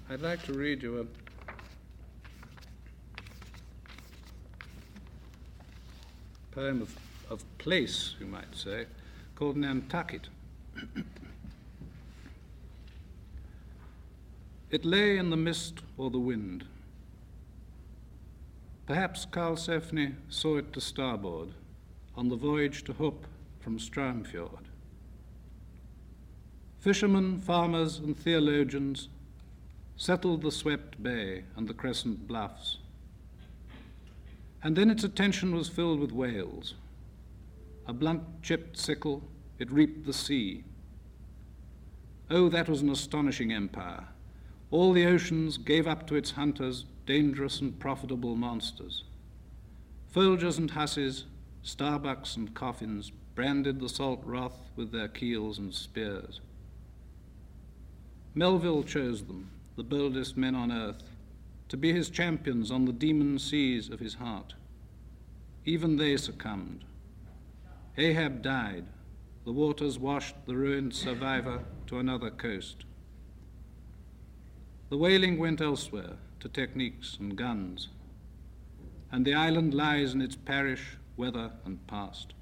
I'd like to read you a poem of place, you might say, called Nantucket. It lay in the mist or the wind. Perhaps Karlsefni saw it to starboard on the voyage to Hope from Straumfjord. Fishermen, farmers, and theologians settled the swept bay and the crescent bluffs. And then its attention was filled with whales. A blunt-chipped sickle, it reaped the sea. Oh, that was an astonishing empire. All the oceans gave up to its hunters dangerous and profitable monsters. Folgers and hussies, starbucks and coffins branded the salt wrath with their keels and spears. Melville chose them, the boldest men on earth, to be his champions on the demon seas of his heart. Even they succumbed. Ahab died. The waters washed the ruined survivor to another coast. The whaling went elsewhere to techniques and guns, and the island lies in its parish, weather, and past.